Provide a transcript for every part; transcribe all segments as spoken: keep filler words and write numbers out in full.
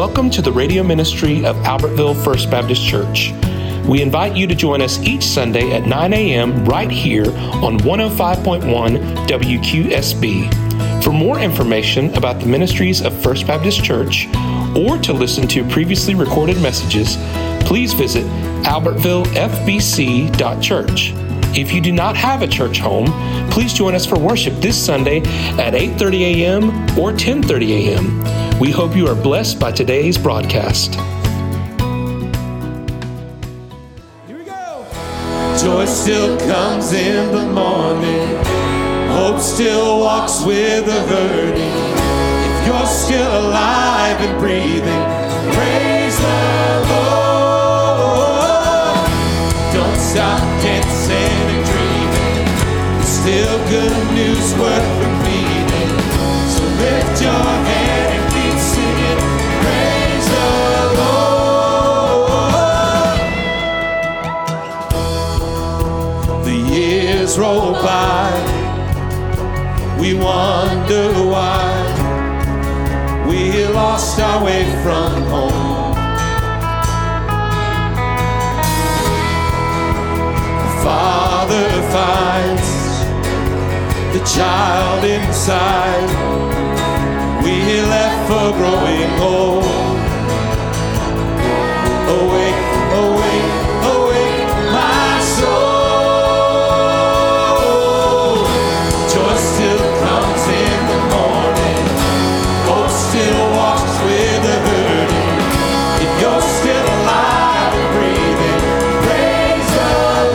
Welcome to the radio ministry of Albertville First Baptist Church. We invite you to join us each Sunday at nine a.m. right here on one oh five point one W Q S B. For more information about the ministries of First Baptist Church or to listen to previously recorded messages, please visit albertville f b c dot church. If you do not have a church home, please join us for worship this Sunday at eight thirty a.m. or ten thirty a.m. We hope you are blessed by today's broadcast. Here we go. Joy still comes in the morning. Hope still walks with the hurting. If you're still alive and breathing, praise the Lord. Don't stop dancing and dreaming. There's still good news worth repeating. So lift your hand and keep singing, praise the Lord. The years roll by, we wonder why we lost our way from home. The Father finds the child inside we left for growing old. Awake, awake, awake, my soul. Joy still comes in the morning. Hope still walks with the hurting. If you're still alive and breathing, praise the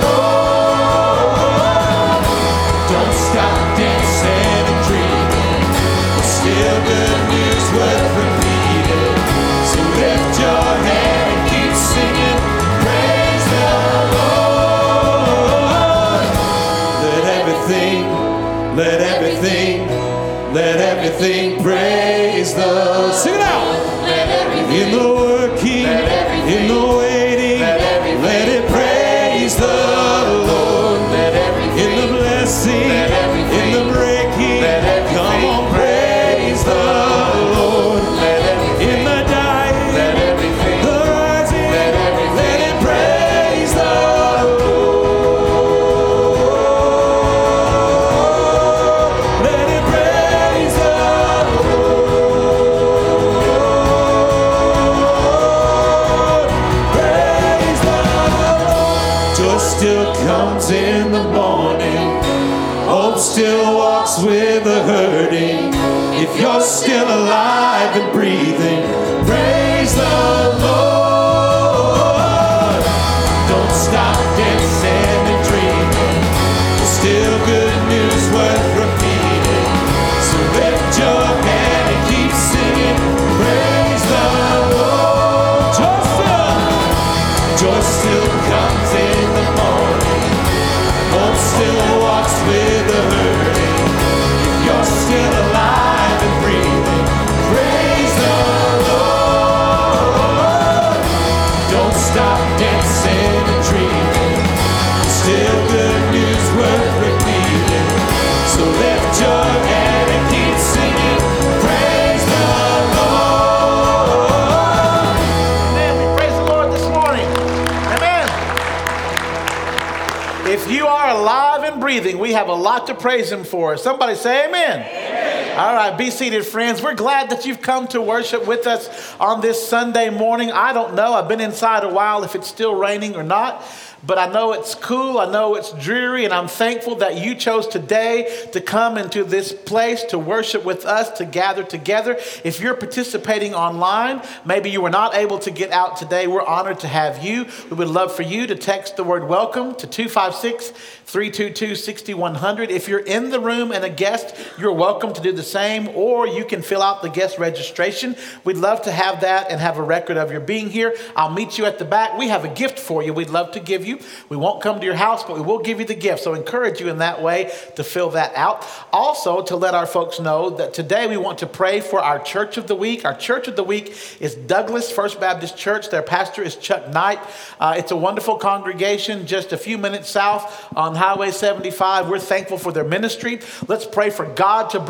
Lord. Don't stop dancing and dreaming. There's still good news worth repeating. So lift your hand and keep singing, praise the Lord. Let everything, let everything, let everything praise the Lord. Sing it out. In the working, in the waiting, let it praise the Lord. In the blessing, in the breaking, come on, praise the Lord. In the dying, the rising, let it praise the Lord. Let it praise the Lord. Praise the Lord. Joy still comes in the morning. Hope still walks with the hurting. If you're still alive and breathing, praise the Lord. Don't stop dancing and dreaming. There's still good news worth repeating. So lift your hand and keep singing, praise the Lord. Joy still, joy still comes in the morning. Hope still walks with the hurting. If you're still alive and breathing, praise the Lord. Don't stop dancing and dreaming. Still good news worth repeating. So lift your hand and keep singing, praise the Lord. Amen. We praise the Lord this morning. Amen. If you are alive and breathing, we have a lot to praise Him for. Somebody say amen. Amen. All right, be seated, friends. We're glad that you've come to worship with us on this Sunday morning. I don't know. I've been inside a while if it's still raining or not. But I know it's cool, I know it's dreary, and I'm thankful that you chose today to come into this place to worship with us, to gather together. If you're participating online, maybe you were not able to get out today, we're honored to have you. We would love for you to text the word welcome to two five six, three two two, six one zero zero. If you're in the room and a guest, you're welcome to do the same, or you can fill out the guest registration. We'd love to have that and have a record of your being here. I'll meet you at the back. We have a gift for you we'd love to give you. We won't come to your house, but we will give you the gift. So encourage you in that way to fill that out. Also, to let our folks know that today we want to pray for our Church of the Week. Our Church of the Week is Douglas First Baptist Church. Their pastor is Chuck Knight. Uh, it's a wonderful congregation just a few minutes south on Highway seventy-five. We're thankful for their ministry. Let's pray for God to bring revival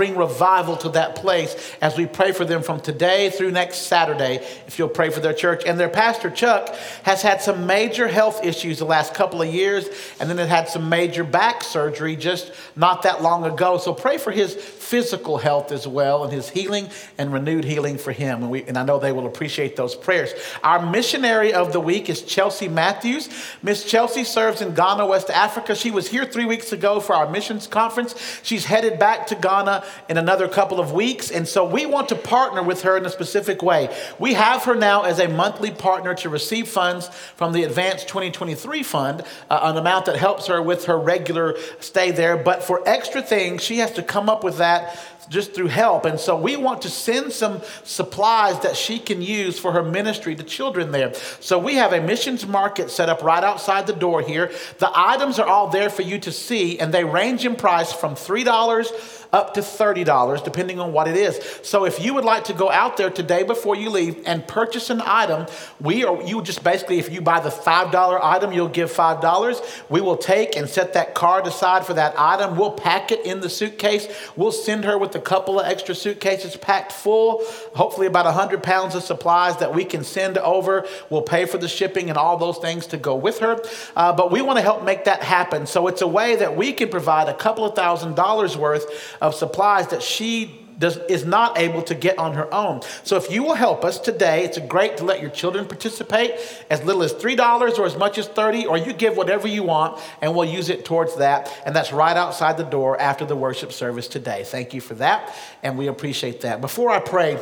revival to that place as we pray for them from today through next Saturday, if you'll pray for their church. And their pastor, Chuck, has had some major health issues the last couple of years, and then it had some major back surgery just not that long ago. So pray for his physical health as well, and his healing and renewed healing for him. And, we, and I know they will appreciate those prayers. Our missionary of the week is Chelsea Matthews. Miss Chelsea serves in Ghana, West Africa. She was here three weeks ago for our missions conference. She's headed back to Ghana in another couple of weeks. And so we want to partner with her in a specific way. We have her now as a monthly partner to receive funds from the Advanced twenty twenty-three Fund, uh, an amount that helps her with her regular stay there. But for extra things, she has to come up with that just through help. And so we want to send some supplies that she can use for her ministry to children there. So we have a missions market set up right outside the door here. The items are all there for you to see, and they range in price from three dollars up to thirty dollars, depending on what it is. So if you would like to go out there today before you leave and purchase an item, we are, you just basically, if you buy the five dollar item, you'll give five dollars. We will take and set that card aside for that item. We'll pack it in the suitcase. We'll send her with a couple of extra suitcases packed full, hopefully about one hundred pounds of supplies that we can send over. We'll pay for the shipping and all those things to go with her. Uh, but we want to help make that happen. So it's a way that we can provide a couple of thousand dollars worth of supplies that she does, is not able to get on her own. So if you will help us today, it's great to let your children participate as little as three dollars or as much as thirty dollars, or you give whatever you want and we'll use it towards that. And that's right outside the door after the worship service today. Thank you for that, and we appreciate that. Before I pray,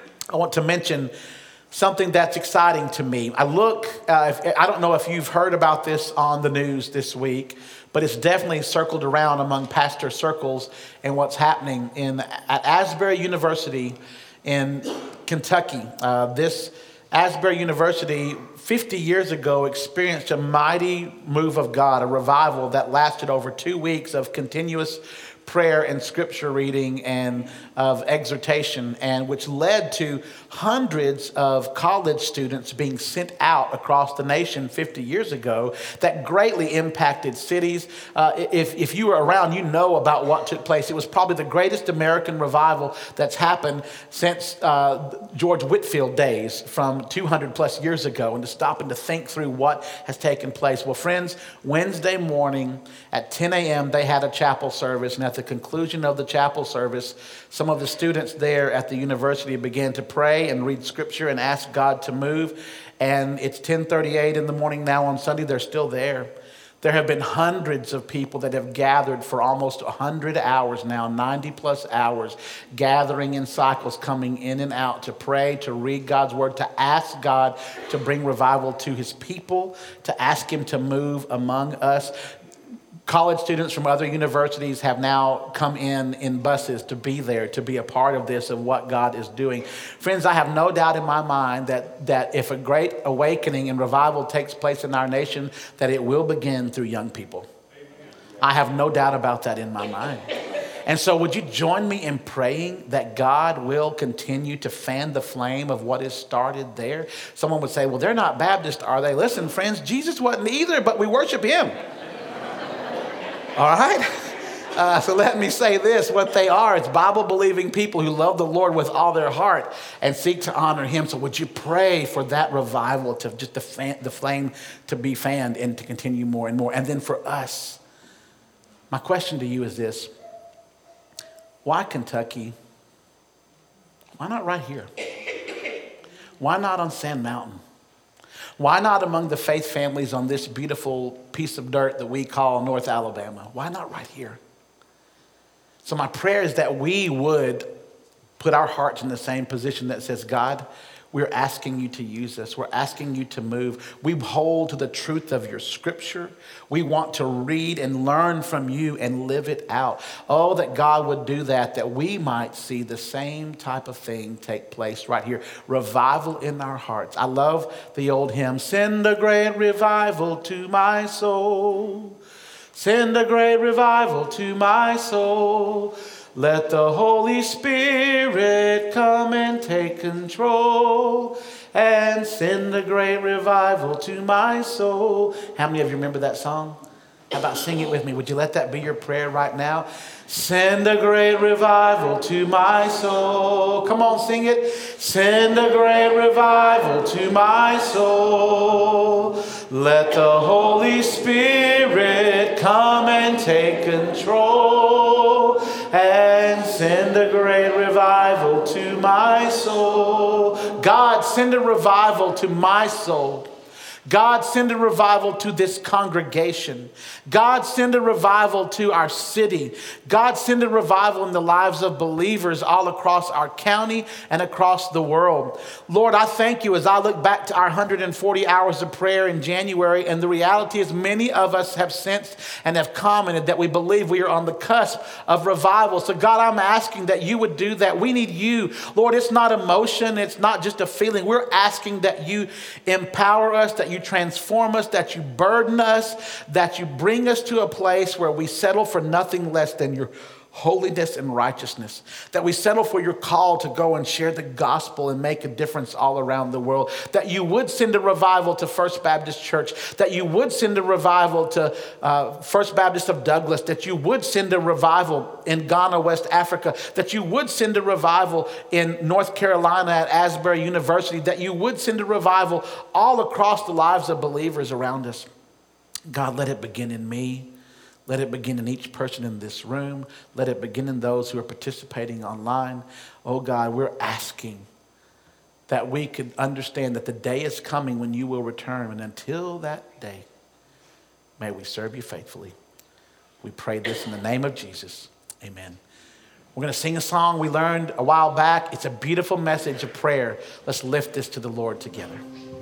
I want to mention something that's exciting to me. I look, uh, if, I don't know if you've heard about this on the news this week, but it's definitely circled around among pastor circles and what's happening in at Asbury University in Kentucky. Uh, this Asbury University fifty years ago experienced a mighty move of God, a revival that lasted over two weeks of continuous prayer and scripture reading and of exhortation, and which led to hundreds of college students being sent out across the nation fifty years ago. That greatly impacted cities. Uh, if, if you were around, you know about what took place. It was probably the greatest American revival that's happened since uh, George Whitefield days from two hundred plus years ago. And to stop and to think through what has taken place. Well, friends, Wednesday morning at ten a.m. they had a chapel service, and at the conclusion of the chapel service, some of the students there at the university began to pray and read scripture and ask God to move. And it's ten thirty-eight in the morning now on Sunday. They're still there. There have been hundreds of people that have gathered for almost one hundred hours now, ninety plus hours, gathering in cycles, coming in and out to pray, to read God's word, to ask God to bring revival to his people, to ask him to move among us. College students from other universities have now come in in buses to be there, to be a part of this, of what God is doing. Friends, I have no doubt in my mind that, that if a great awakening and revival takes place in our nation, that it will begin through young people. I have no doubt about that in my mind. And so would you join me in praying that God will continue to fan the flame of what is started there? Someone would say, well, they're not Baptist, are they? Listen, friends, Jesus wasn't either, but we worship him. All right? Uh, so let me say this. What they are, it's Bible-believing people who love the Lord with all their heart and seek to honor him. So would you pray for that revival, to just the, fan, the flame to be fanned and to continue more and more. And then for us, my question to you is this. Why Kentucky? Why not right here? Why not on Sand Mountain? Why not among the faith families on this beautiful piece of dirt that we call North Alabama? Why not right here? So my prayer is that we would put our hearts in the same position that says, God, we're asking you to use us. We're asking you to move. We hold to the truth of your scripture. We want to read and learn from you and live it out. Oh, that God would do that, that we might see the same type of thing take place right here. Revival in our hearts. I love the old hymn, send a great revival to my soul. Send a great revival to my soul. Let the Holy Spirit come and take control and send a great revival to my soul. How many of you remember that song? How about sing it with me? Would you let that be your prayer right now? Send a great revival to my soul. Come on, sing it. Send a great revival to my soul. Let the Holy Spirit come and take control. And send a great revival to my soul. God, send a revival to my soul. God, send a revival to this congregation. God, send a revival to our city. God, send a revival in the lives of believers all across our county and across the world. Lord, I thank you as I look back to our one hundred forty hours of prayer in January, and the reality is many of us have sensed and have commented that we believe we are on the cusp of revival. So God, I'm asking that you would do that. We need you. Lord, it's not emotion. It's not just a feeling. We're asking that you empower us, that you transform us, that you burden us, that you bring us to a place where we settle for nothing less than your holiness and righteousness, that we settle for your call to go and share the gospel and make a difference all around the world, that you would send a revival to First Baptist Church, that you would send a revival to uh, First Baptist of Douglas, that you would send a revival in Ghana, West Africa, that you would send a revival in North Carolina at Asbury University, that you would send a revival all across the lives of believers around us. God, let it begin in me. Let it begin in each person in this room. Let it begin in those who are participating online. Oh God, we're asking that we could understand that the day is coming when you will return. And until that day, may we serve you faithfully. We pray this in the name of Jesus. Amen. We're going to sing a song we learned a while back. It's a beautiful message of prayer. Let's lift this to the Lord together.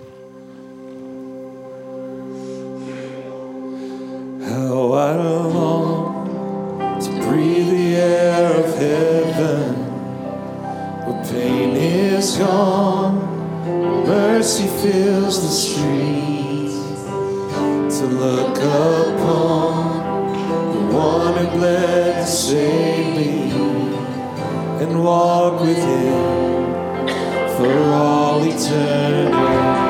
How I long to breathe the air of heaven, where pain is gone, mercy fills the streets, to look upon the one who bled to save me, and walk with him for all eternity.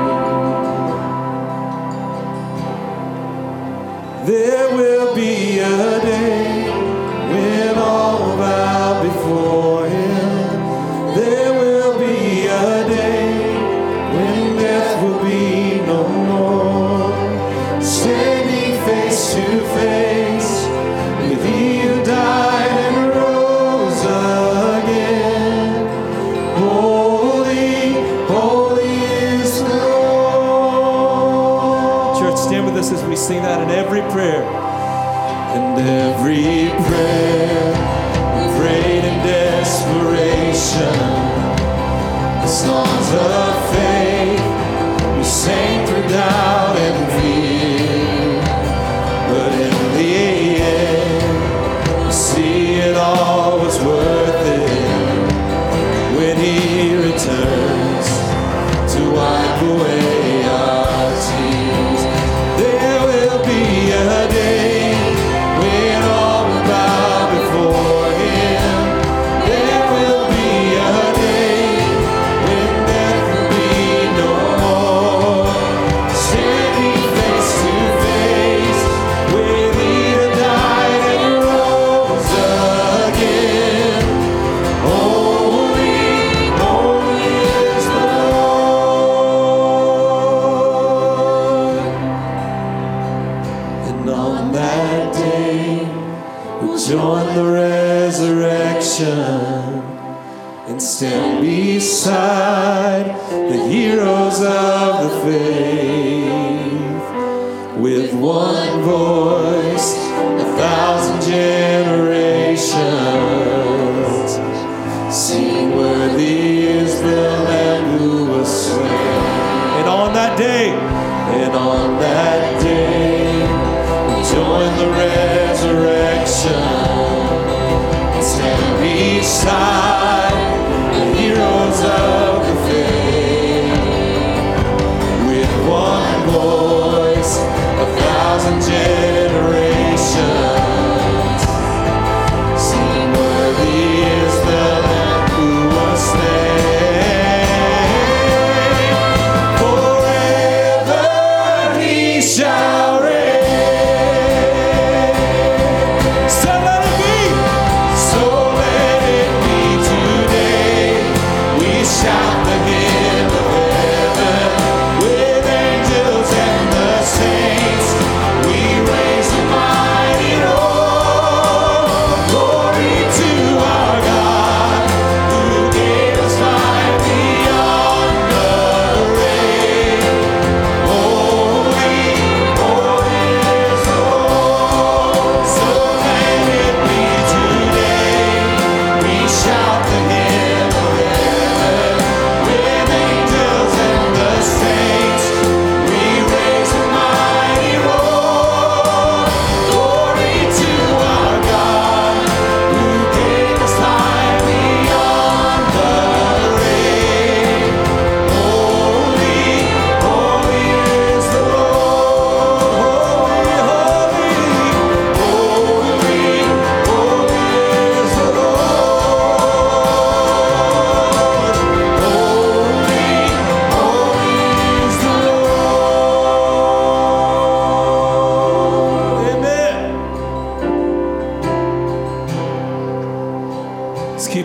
There will be a day when all bow before him. There will be a day when death will be no more. Standing face to face with he who died and rose again. Holy, holy is the Lord. Church, stand with us as we sing that in every prayer. And every prayer we prayed in desperation, the songs of faith we sang through doubt and fear. But in the end, we see it all was worth it when he returns to wipe away our tears. There will be a day when all will bow before him. There will be a day when death will be no more. Standing face to face with he who died and rose again. Holy, holy is the Lord. And on that day we'll join the resurrection and stand beside the heroes of the faith. With one voice, a thousand generations sing, worthy is the Lamb who was slain. And on that day, and on that day, we'll join the resurrection and stand beside the heroes of the faith. With one voice, a thousand generations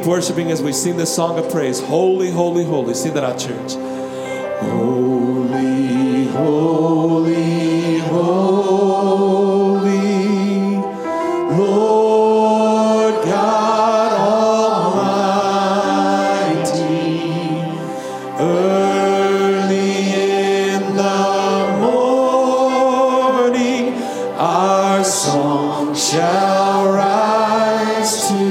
worshiping as we sing this song of praise. Holy, holy, holy. Sing that out, church. Holy, holy, holy, Lord God Almighty. Early in the morning, our song shall rise to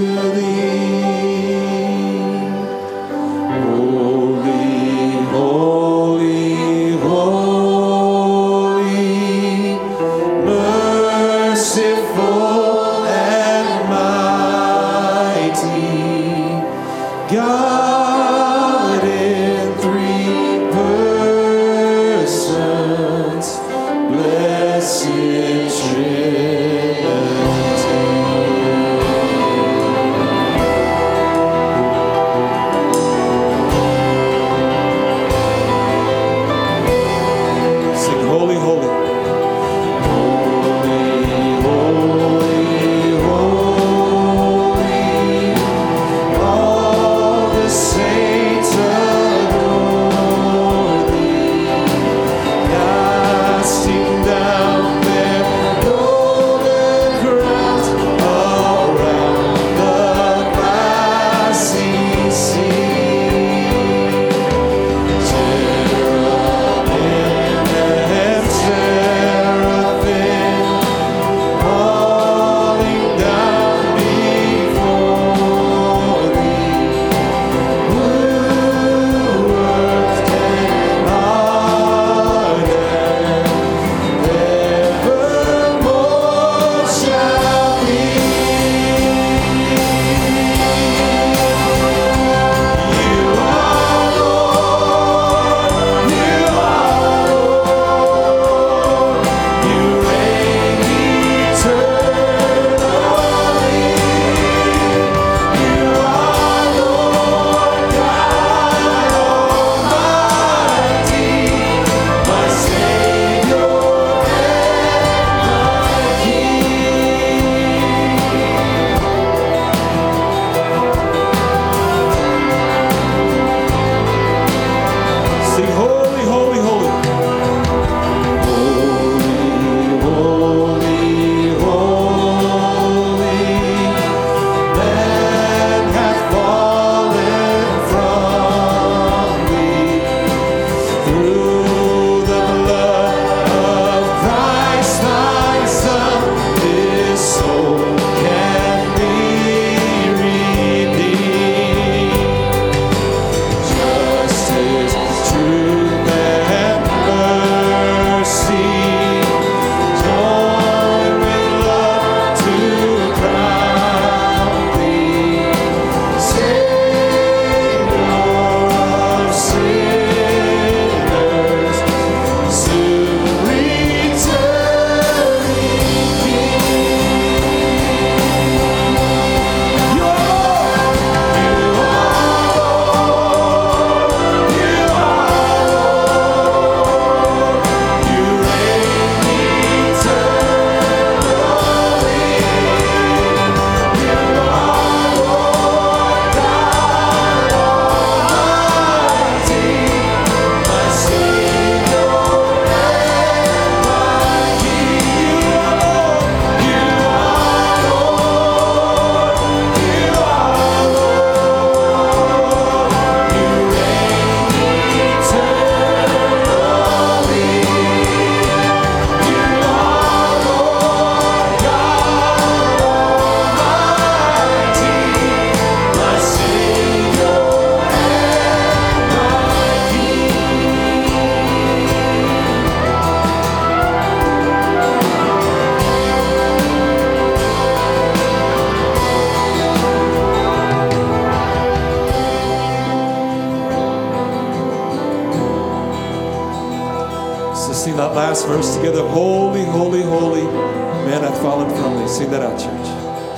last verse together. Holy, holy, holy, man hath fallen from thee. Sing that out, church.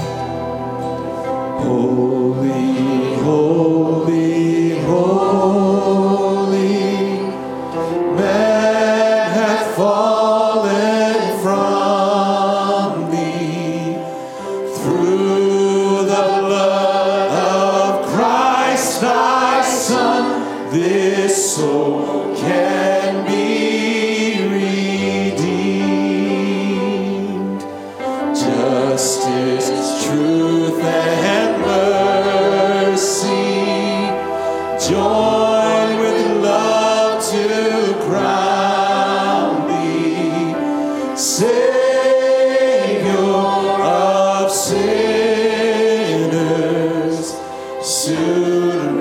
Holy, holy, holy, man hath fallen from thee through the blood of Savior of sinners, soon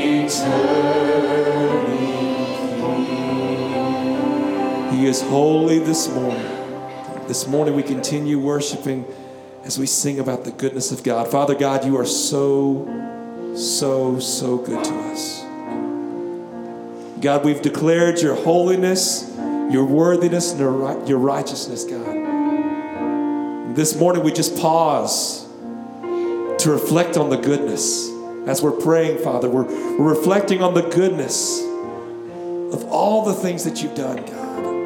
returning. He is holy this morning. This morning we continue worshiping as we sing about the goodness of God. Father God, you are so, so, so good to us. God, we've declared your holiness, your worthiness, and your righteousness, God. This morning we just pause to reflect on the goodness. As we're praying, Father, we're, we're reflecting on the goodness of all the things that you've done, God.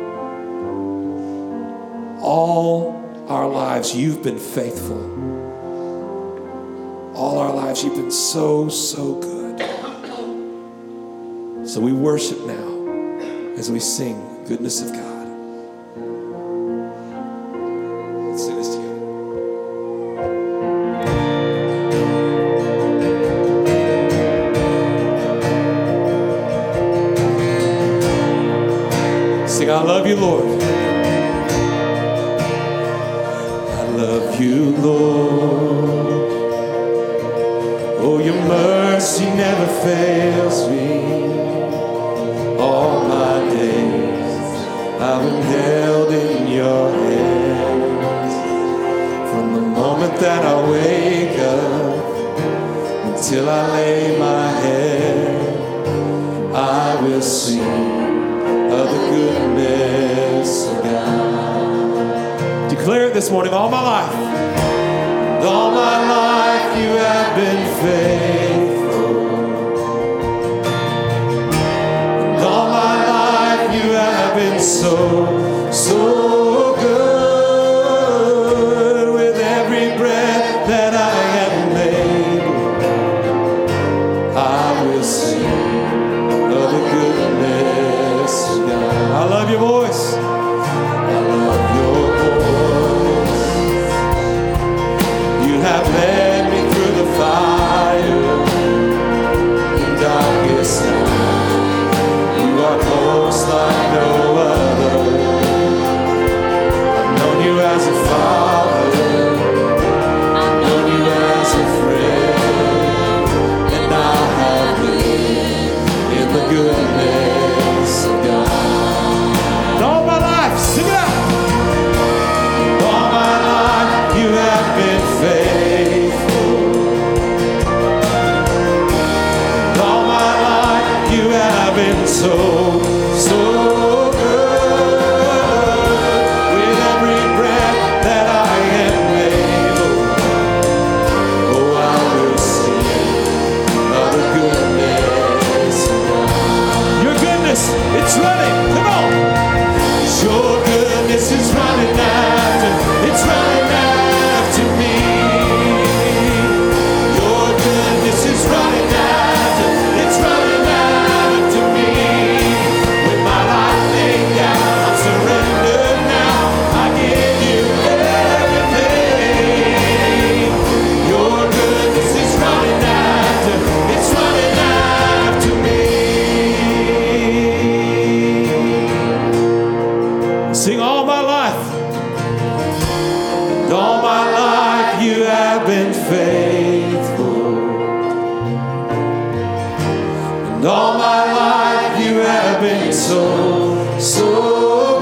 All our lives, you've been faithful. All our lives, you've been so, so good. So we worship now as we sing goodness of God. Let's sing this together. Sing, I love you, Lord. You, Lord. Oh, your mercy never fails me. All my days I've been held in your hands. From the moment that I wake up until I lay my head, I will sing of the goodness of God. Declare it this morning, all my life. And all my life you have been faithful. And all my life you have been so, so good. With every breath that I am able, I will sing of the goodness of God. I love your voice. I love your voice. You have led me through the fire in darkest night. You are close like no other. I've known you as a father. I've known you as a friend. And I have lived in the goodness of God. And all my life, sing it out. All my life you have been faithful. And all my life you have been so, so good. With every breath that I am able, oh, I will sing of the goodness of God. Your goodness, it's running. Come on. Your goodness is running after, it's running after me. Your goodness is running after, it's running after me. With my life laid down, I'm surrendered now. I give you everything. Your goodness is running after, it's running after me. Sing all my life. And all my life you have been faithful. And all my life you have been so, so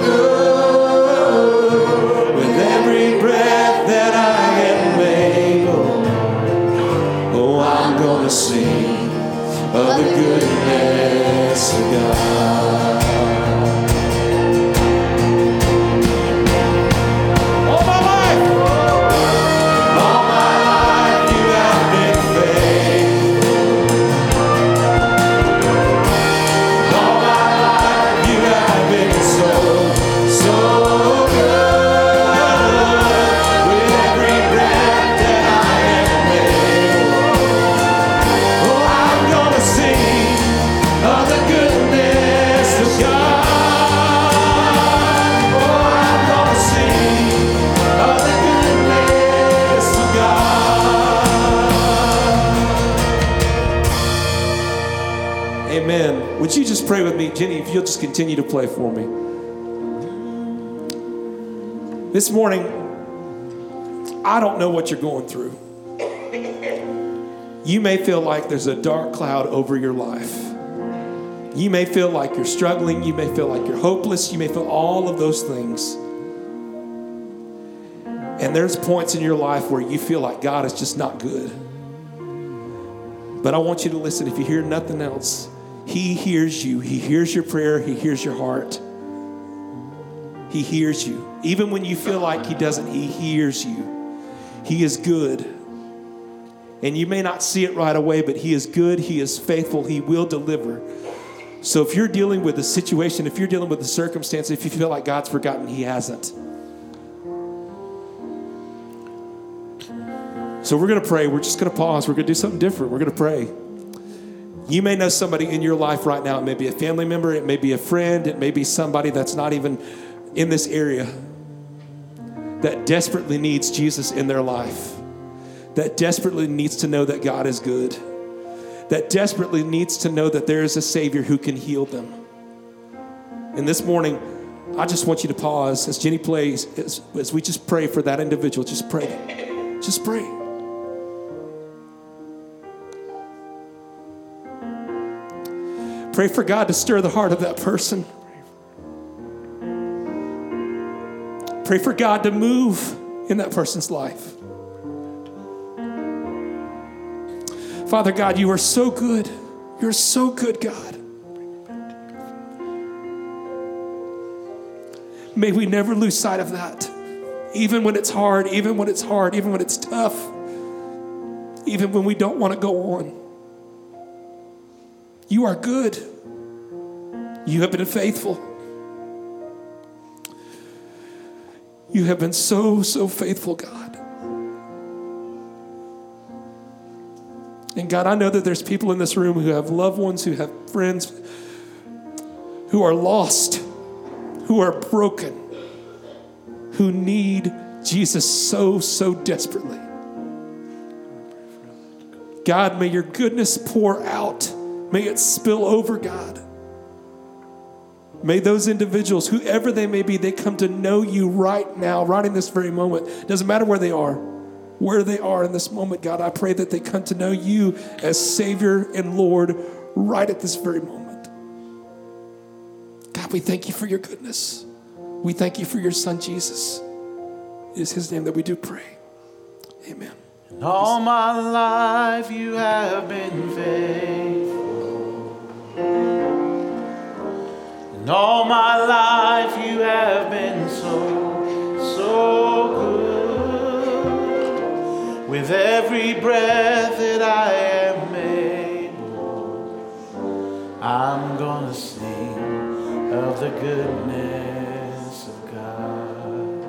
good. With every breath that I am able, oh, I'm gonna sing of the goodness of God. All my life, all my life you have been faithful. All my life you have been so, so good. With every breath that I am able, oh, I'm gonna sing of the goodness of God. Oh, I'm gonna sing of the goodness of God. Amen. Would you just pray with me? Jenny, if you'll just continue to play for me. This morning, I don't know what you're going through. You may feel like there's a dark cloud over your life. You may feel like you're struggling. You may feel like you're hopeless. You may feel all of those things. And there's points in your life where you feel like God is just not good. But I want you to listen. If you hear nothing else, He hears you. He hears your prayer. He hears your heart. He hears you. Even when you feel like He doesn't, He hears you. He is good. And you may not see it right away, but He is good. He is faithful. He will deliver. So if you're dealing with a situation, if you're dealing with a circumstance, if you feel like God's forgotten, He hasn't. So we're going to pray. We're just going to pause. We're going to do something different. We're going to pray. You may know somebody in your life right now. It may be a family member. It may be a friend. It may be somebody that's not even in this area that desperately needs Jesus in their life, that desperately needs to know that God is good, that desperately needs to know that there is a Savior who can heal them. And this morning, I just want you to pause as Jenny plays, as, as we just pray for that individual. Just pray. Just pray. Pray for God to stir the heart of that person. Pray for God to move in that person's life. Father God, you are so good. You're so good, God. May we never lose sight of that. Even when it's hard, even when it's hard, even when it's tough, even when we don't want to go on. You are good. You have been faithful. You have been so, so faithful, God. And God, I know that there's people in this room who have loved ones, who have friends, who are lost, who are broken, who need Jesus so, so desperately. God, may your goodness pour out. May it spill over, God. May those individuals, whoever they may be, they come to know you right now, right in this very moment. Doesn't matter where they are, where they are in this moment, God. I pray that they come to know you as Savior and Lord right at this very moment. God, we thank you for your goodness. We thank you for your Son, Jesus. It is his name that we do pray. Amen. All my life you have been faithful. And all my life you have been so, so good. With every breath that I am able, I'm gonna sing of the goodness of God.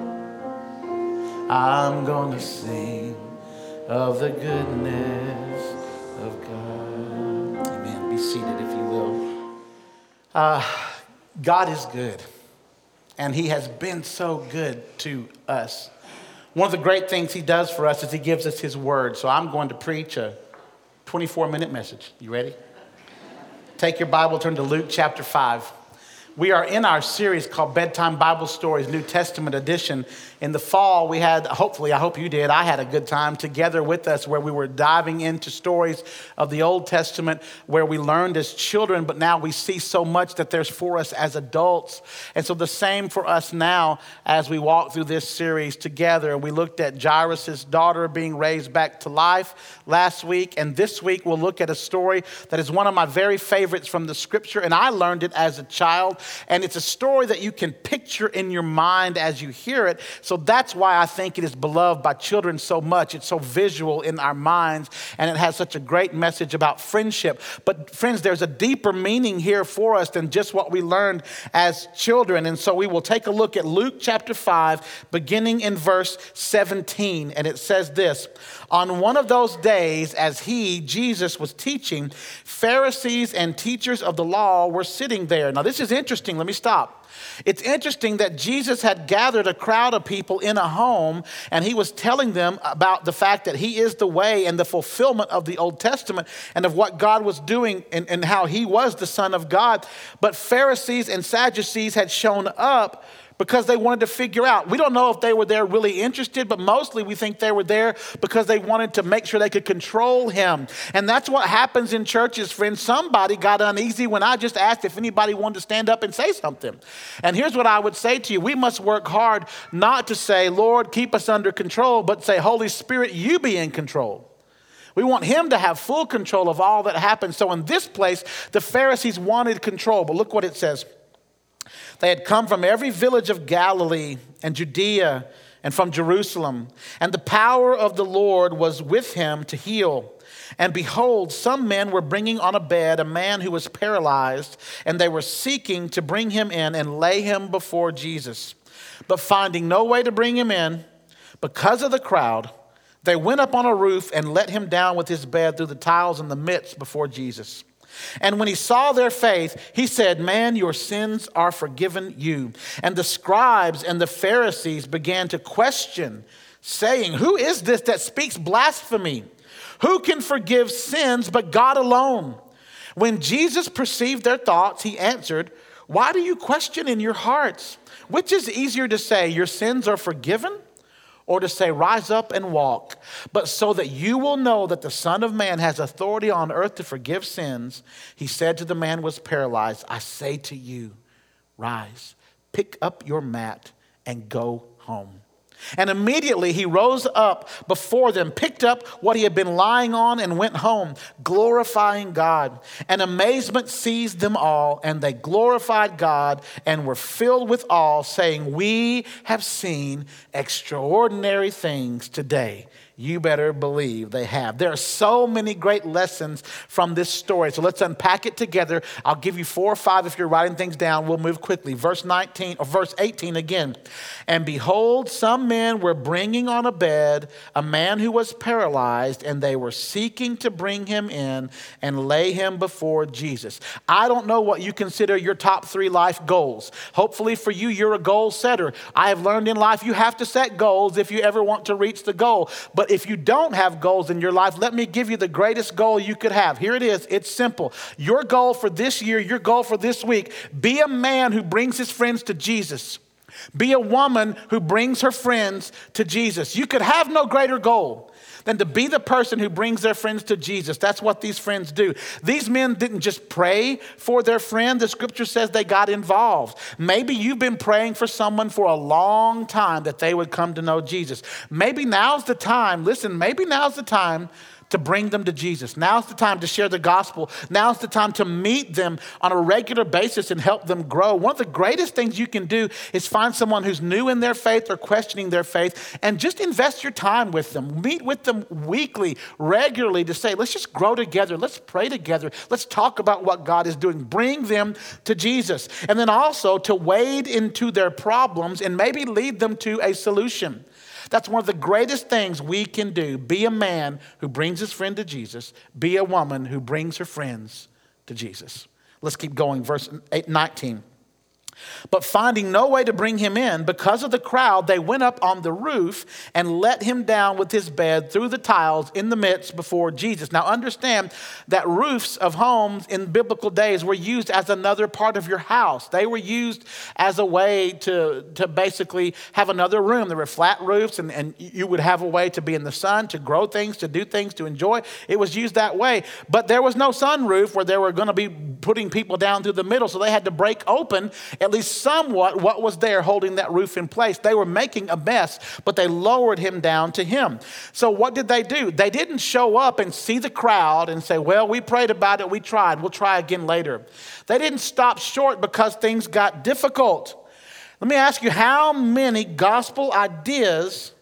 I'm gonna sing of the goodness of God. Amen. Be seated if you will. Uh, God is good, and he has been so good to us. One of the great things he does for us is he gives us his word. So I'm going to preach a twenty-four minute message. You ready? Take your Bible, turn to Luke chapter five. We are in our series called Bedtime Bible Stories, New Testament edition. In the fall, we had, hopefully, I hope you did, I had a good time together with us where we were diving into stories of the Old Testament where we learned as children, but now we see so much that there's for us as adults. And so the same for us now as we walk through this series together. We looked at Jairus' daughter being raised back to life last week, and this week we'll look at a story that is one of my very favorites from the scripture, and I learned it as a child. And it's a story that you can picture in your mind as you hear it. So that's why I think it is beloved by children so much. It's so visual in our minds, and it has such a great message about friendship. But friends, there's a deeper meaning here for us than just what we learned as children. And so we will take a look at Luke chapter five, beginning in verse seventeen. And it says this: on one of those days, as he, Jesus, was teaching, Pharisees and teachers of the law were sitting there. Now, this is interesting. Let me stop. It's interesting that Jesus had gathered a crowd of people in a home, and he was telling them about the fact that he is the way and the fulfillment of the Old Testament and of what God was doing and, and how he was the Son of God. But Pharisees and Sadducees had shown up because they wanted to figure out. We don't know if they were there really interested, but mostly we think they were there because they wanted to make sure they could control him. And that's what happens in churches, friends. Somebody got uneasy when I just asked if anybody wanted to stand up and say something. And here's what I would say to you. We must work hard not to say, Lord, keep us under control, but say, Holy Spirit, you be in control. We want him to have full control of all that happens. So in this place, the Pharisees wanted control. But look what it says. They had come from every village of Galilee and Judea and from Jerusalem. And the power of the Lord was with him to heal. And behold, some men were bringing on a bed a man who was paralyzed, and they were seeking to bring him in and lay him before Jesus. But finding no way to bring him in, because of the crowd, they went up on a roof and let him down with his bed through the tiles in the midst before Jesus. And when he saw their faith, he said, man, your sins are forgiven you. And the scribes and the Pharisees began to question, saying, who is this that speaks blasphemy? Who can forgive sins but God alone? When Jesus perceived their thoughts, he answered, why do you question in your hearts? Which is easier to say, your sins are forgiven? Or to say, rise up and walk. But so that you will know that the Son of Man has authority on earth to forgive sins, he said to the man who was paralyzed, I say to you, rise, pick up your mat and go home. And immediately he rose up before them, picked up what he had been lying on, and went home, glorifying God. And amazement seized them all, and they glorified God and were filled with awe, saying, we have seen extraordinary things today. You better believe they have. There are so many great lessons from this story. So let's unpack it together. I'll give you four or five if you're writing things down. We'll move quickly. Verse nineteen or verse eighteen again. And behold, some men were bringing on a bed a man who was paralyzed, and they were seeking to bring him in and lay him before Jesus. I don't know what you consider your top three life goals. Hopefully for you, you're a goal setter. I have learned in life you have to set goals if you ever want to reach the goal. But if you don't have goals in your life, let me give you the greatest goal you could have. Here it is. It's simple. Your goal for this year, your goal for this week, be a man who brings his friends to Jesus. Be a woman who brings her friends to Jesus. You could have no greater goal than to be the person who brings their friends to Jesus. That's what these friends do. These men didn't just pray for their friend. The scripture says they got involved. Maybe you've been praying for someone for a long time that they would come to know Jesus. Maybe now's the time, listen, maybe now's the time to bring them to Jesus. Now's the time to share the gospel. Now's the time to meet them on a regular basis and help them grow. One of the greatest things you can do is find someone who's new in their faith or questioning their faith and just invest your time with them. Meet with them weekly, regularly to say, let's just grow together. Let's pray together. Let's talk about what God is doing. Bring them to Jesus. And then also to wade into their problems and maybe lead them to a solution. That's one of the greatest things we can do. Be a man who brings his friend to Jesus. Be a woman who brings her friends to Jesus. Let's keep going. Verse nineteen. But finding no way to bring him in, because of the crowd, they went up on the roof and let him down with his bed through the tiles in the midst before Jesus. Now understand that roofs of homes in biblical days were used as another part of your house. They were used as a way to, to basically have another room. There were flat roofs, and, and you would have a way to be in the sun, to grow things, to do things, to enjoy. It was used that way. But there was no sunroof where they were going to be putting people down through the middle, so they had to break open at least somewhat what was there holding that roof in place. They were making a mess, but they lowered him down to him. So what did they do? They didn't show up and see the crowd and say, well, we prayed about it, we tried, we'll try again later. They didn't stop short because things got difficult. Let me ask you, how many gospel ideas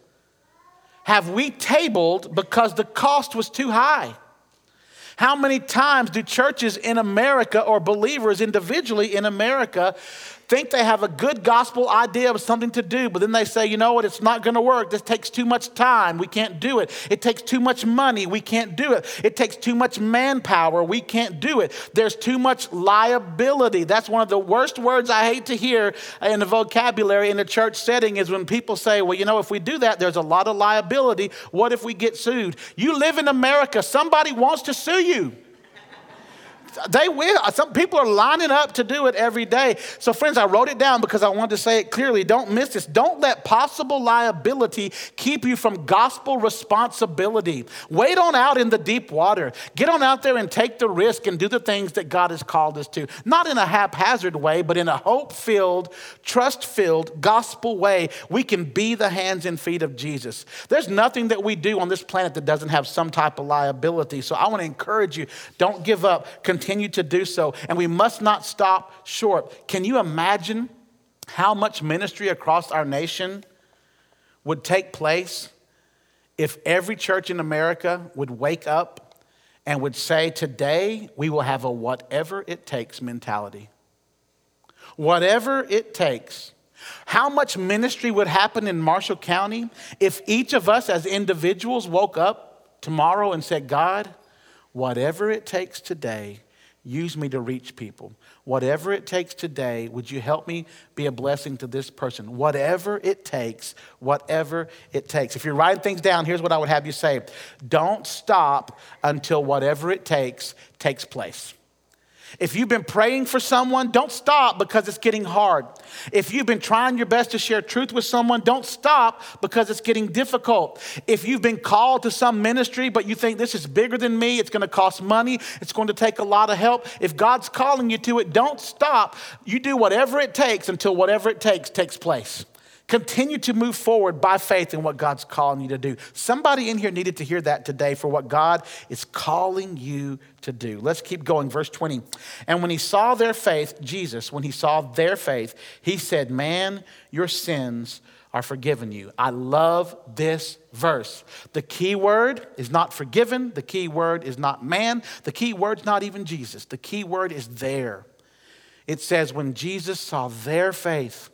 have we tabled because the cost was too high? How many times do churches in America or believers individually in America think they have a good gospel idea of something to do, but then they say, you know what, it's not going to work. This takes too much time. We can't do it. It takes too much money. We can't do it. It takes too much manpower. We can't do it. There's too much liability. That's one of the worst words I hate to hear in the vocabulary in a church setting is when people say, well, you know, if we do that, there's a lot of liability. What if we get sued? You live in America. Somebody wants to sue you. They will. Some people are lining up to do it every day. So friends, I wrote it down because I wanted to say it clearly. Don't miss this. Don't let possible liability keep you from gospel responsibility. Wade on out in the deep water. Get on out there and take the risk and do the things that God has called us to. Not in a haphazard way, but in a hope-filled, trust-filled, gospel way. We can be the hands and feet of Jesus. There's nothing that we do on this planet that doesn't have some type of liability. So I want to encourage you, don't give up. Continue to do so, and we must not stop short. Can you imagine how much ministry across our nation would take place if every church in America would wake up and would say, today we will have a whatever it takes mentality. Whatever it takes. How much ministry would happen in Marshall County if each of us as individuals woke up tomorrow and said, God, whatever it takes today, use me to reach people. Whatever it takes today, would you help me be a blessing to this person? Whatever it takes, whatever it takes. If you're writing things down, here's what I would have you say. Don't stop until whatever it takes takes place. If you've been praying for someone, don't stop because it's getting hard. If you've been trying your best to share truth with someone, don't stop because it's getting difficult. If you've been called to some ministry, but you think this is bigger than me, it's going to cost money, it's going to take a lot of help. If God's calling you to it, don't stop. You do whatever it takes until whatever it takes takes place. Continue to move forward by faith in what God's calling you to do. Somebody in here needed to hear that today for what God is calling you to do. Let's keep going. Verse twenty. And when he saw their faith, Jesus, when he saw their faith, he said, man, your sins are forgiven you. I love this verse. The key word is not forgiven. The key word is not man. The key word's not even Jesus. The key word is there. It says, when Jesus saw their faith,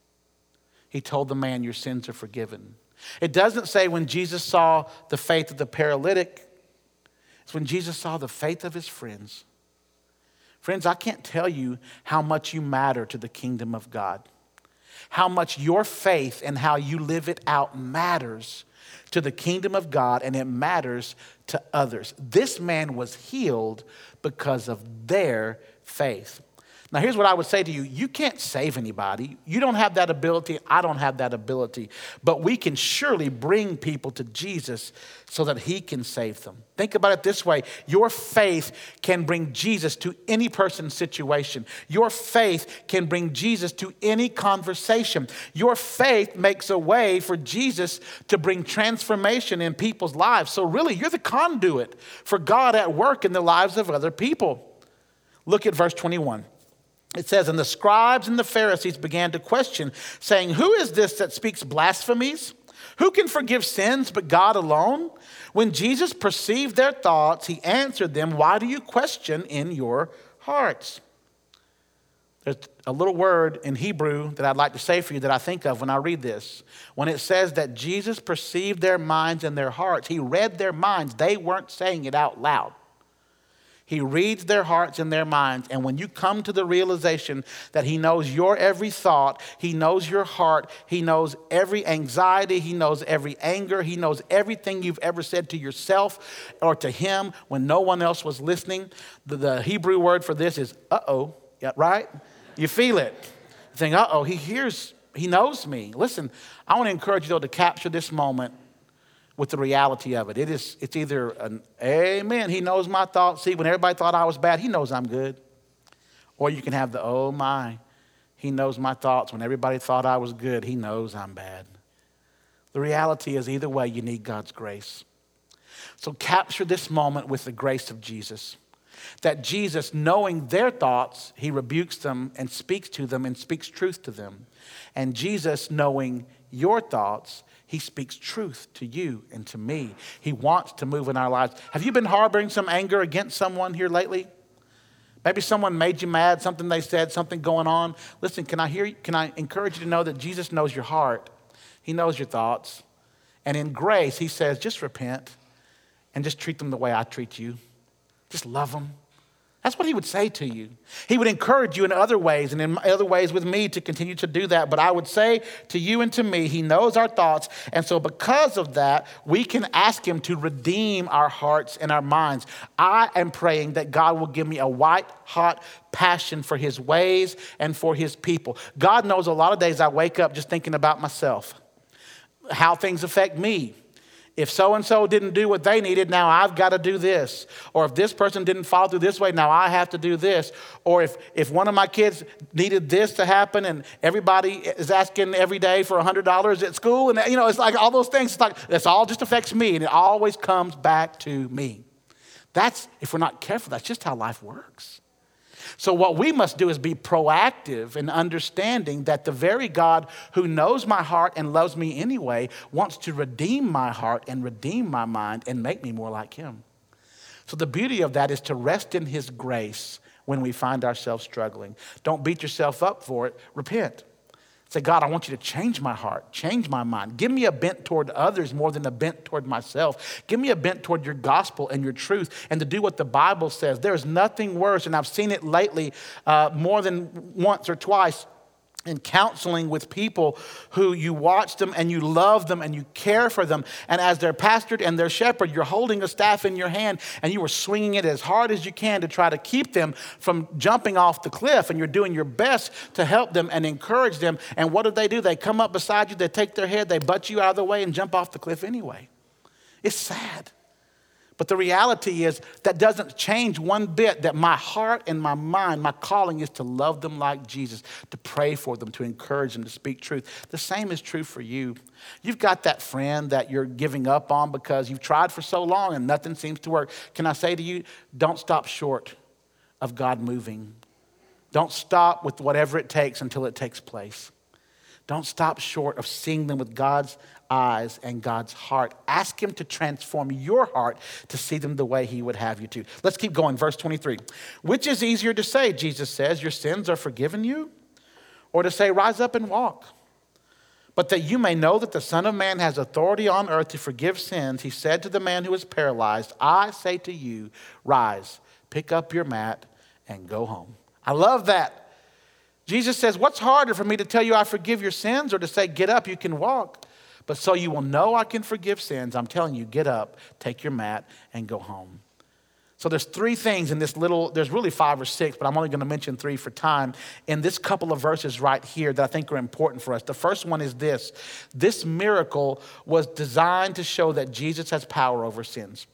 he told the man, your sins are forgiven. It doesn't say when Jesus saw the faith of the paralytic. It's when Jesus saw the faith of his friends. Friends, I can't tell you how much you matter to the kingdom of God. How much your faith and how you live it out matters to the kingdom of God, and it matters to others. This man was healed because of their faith. Now, here's what I would say to you. You can't save anybody. You don't have that ability. I don't have that ability. But we can surely bring people to Jesus so that he can save them. Think about it this way. Your faith can bring Jesus to any person's situation. Your faith can bring Jesus to any conversation. Your faith makes a way for Jesus to bring transformation in people's lives. So really, you're the conduit for God at work in the lives of other people. Look at verse twenty-one. It says, and the scribes and the Pharisees began to question, saying, who is this that speaks blasphemies? Who can forgive sins but God alone? When Jesus perceived their thoughts, he answered them, why do you question in your hearts? There's a little word in Hebrew that I'd like to say for you that I think of when I read this. When it says that Jesus perceived their minds and their hearts, he read their minds. They weren't saying it out loud. He reads their hearts and their minds. And when you come to the realization that he knows your every thought, he knows your heart, he knows every anxiety, he knows every anger, he knows everything you've ever said to yourself or to him when no one else was listening. The, the Hebrew word for this is uh-oh, yeah, right? You feel it. You think, uh-oh, he hears, he knows me. Listen, I want to encourage you though to capture this moment with the reality of it. It is, it's either an amen, he knows my thoughts. See, when everybody thought I was bad, he knows I'm good. Or you can have the, oh my, he knows my thoughts. When everybody thought I was good, he knows I'm bad. The reality is either way, you need God's grace. So capture this moment with the grace of Jesus. That Jesus, knowing their thoughts, he rebukes them and speaks to them and speaks truth to them. And Jesus, knowing your thoughts, he speaks truth to you and to me. He wants to move in our lives. Have you been harboring some anger against someone here lately? Maybe someone made you mad, something they said, something going on. Listen, can I hear you? Can I encourage you to know that Jesus knows your heart? He knows your thoughts. And in grace, he says, just repent and just treat them the way I treat you. Just love them. That's what he would say to you. He would encourage you in other ways and in other ways with me to continue to do that. But I would say to you and to me, he knows our thoughts. And so because of that, we can ask him to redeem our hearts and our minds. I am praying that God will give me a white hot passion for his ways and for his people. God knows a lot of days I wake up just thinking about myself, how things affect me. If so-and-so didn't do what they needed, now I've got to do this. Or if this person didn't follow through this way, now I have to do this. Or if, if one of my kids needed this to happen and everybody is asking every day for one hundred dollars at school, and you know, it's like all those things, it's like this all just affects me, and it always comes back to me. That's, if we're not careful, that's just how life works. So what we must do is be proactive in understanding that the very God who knows my heart and loves me anyway wants to redeem my heart and redeem my mind and make me more like him. So the beauty of that is to rest in his grace when we find ourselves struggling. Don't beat yourself up for it. Repent. Say, God, I want you to change my heart, change my mind. Give me a bent toward others more than a bent toward myself. Give me a bent toward your gospel and your truth and to do what the Bible says. There is nothing worse, and I've seen it lately uh, more than once or twice in counseling with people who you watch them and you love them and you care for them. And as their pastor and their shepherd, you're holding a staff in your hand and you are swinging it as hard as you can to try to keep them from jumping off the cliff. And you're doing your best to help them and encourage them. And what do they do? They come up beside you, they take their head, they butt you out of the way and jump off the cliff anyway. It's sad. But the reality is that doesn't change one bit that my heart and my mind, my calling is to love them like Jesus, to pray for them, to encourage them, to speak truth. The same is true for you. You've got that friend that you're giving up on because you've tried for so long and nothing seems to work. Can I say to you, don't stop short of God moving. Don't stop with whatever it takes until it takes place. Don't stop short of seeing them with God's eyes and God's heart. Ask him to transform your heart to see them the way he would have you to. Let's keep going. Verse twenty-three. Which is easier to say, Jesus says, your sins are forgiven you? Or to say, rise up and walk? But that you may know that the Son of Man has authority on earth to forgive sins, he said to the man who was paralyzed, I say to you, rise, pick up your mat, and go home. I love that. Jesus says, what's harder for me to tell you I forgive your sins or to say, get up, you can walk? But so you will know I can forgive sins, I'm telling you, get up, take your mat, and go home. So there's three things in this little, there's really five or six, but I'm only going to mention three for time, in this couple of verses right here that I think are important for us. The first one is this. This miracle was designed to show that Jesus has power over sins.